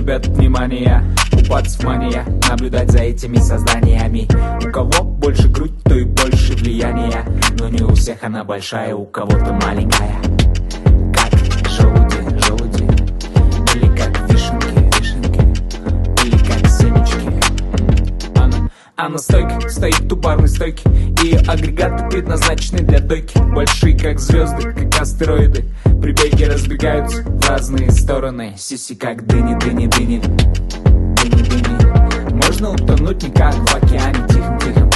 любят внимание, купаться в мания, наблюдать за этими созданиями. У кого больше грудь, то и больше влияния, но не у всех она большая, у кого-то маленькая. Как желуди, желуди, или как вишенки, вишенки, или как семечки. Она стойка, стоит у барной стойки, и агрегаты предназначены для дойки. Большие как звезды, как астероиды, при беге разбегаются в разные стороны. Сиси как дыни, дыни, дыни, дыни, дыни. Можно утонуть никак в океане, тихом-тихом